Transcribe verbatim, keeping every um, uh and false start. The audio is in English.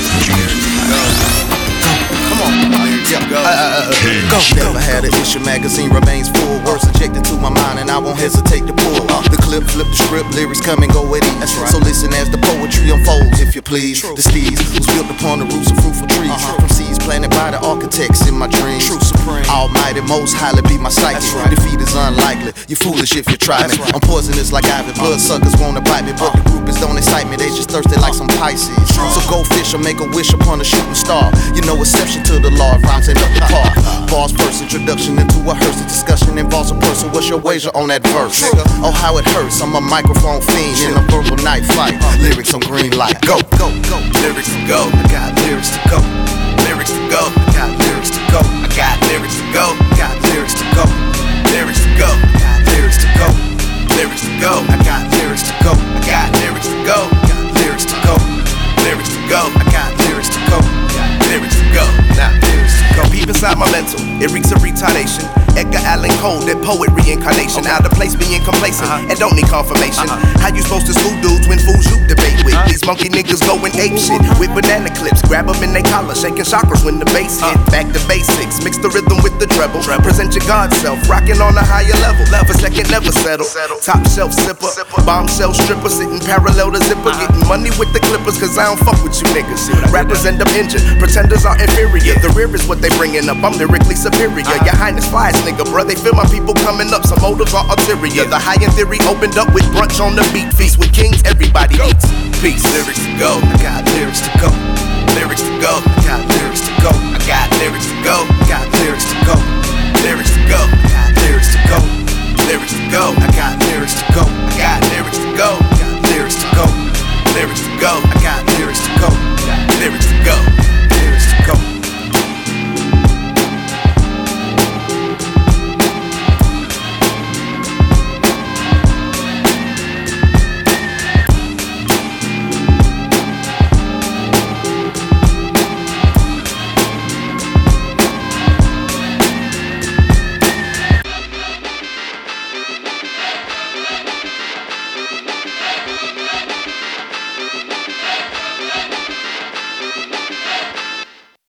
Come on. Yeah, go. Uh, uh, uh, go. Never had an issue, magazine remains full. Words injected to my mind and I won't hesitate to pull. Uh, the clip, flip the script, lyrics come and go at ease. Right. So listen as the poetry unfolds, if you please. True. The steeds was built upon the roots of fruitful trees. Uh-huh. From seeds planted by the architects in my dreams. True supreme. Almighty, most highly be my psyche. Right. Defeat is unlikely, you're foolish if you try me. Right. I'm poisonous like Ivy, bloodsuckers wanna bite me. But uh. the groupies don't excite me, they just thirsty like some Pisces. Uh. So go fish or make a wish upon a shooting star. You know exception to the law, rhymes ain't up to par. Bars first, introduction into a hearse. The discussion involves a person. What's your wager on that verse? Oh, how it hurts. I'm a microphone fiend in a verbal night fight. Lyrics on green light. Go, go, go. Lyrics to go. I got lyrics to go. Lyrics to go. I got lyrics to go. I got lyrics to go. Got lyrics to go. Lyrics to go. Got lyrics to go. Lyrics to go. I got lyrics to go. I got lyrics to go. Got lyrics to go. Lyrics to go. I got lyrics to go. Lyrics to go. Now lyrics to go. Peep inside my mental. It reeks of retardation. Edgar Allan Poe, that poet reincarnation. Okay. Out of place being complacent uh-huh. and don't need confirmation. Uh-huh. How you supposed to school dudes when fools you debate with? Uh-huh. These monkey niggas going ape shit with banana clips. Grab them in they collar, shaking chakras when the bass hit. Uh-huh. Back to basics, mix the rhythm with the treble. treble. Present your God self, rocking on a higher level. For second never settle. settle. Top shelf sipper, sipper. Bombshell stripper, sitting parallel to zipper. Uh-huh. Getting money with the clippers, cause I don't fuck with you niggas. Rappers end up injured, pretenders are inferior. The rear is what they bringing up, I'm lyrically superior. Uh-huh. Your highness flies, nigga, bruh. They feel my people coming up, some motives are ulterior. The high end theory opened up with brunch on the beat. Feast with kings, everybody eats. Peace, lyrics to go. I got lyrics to go.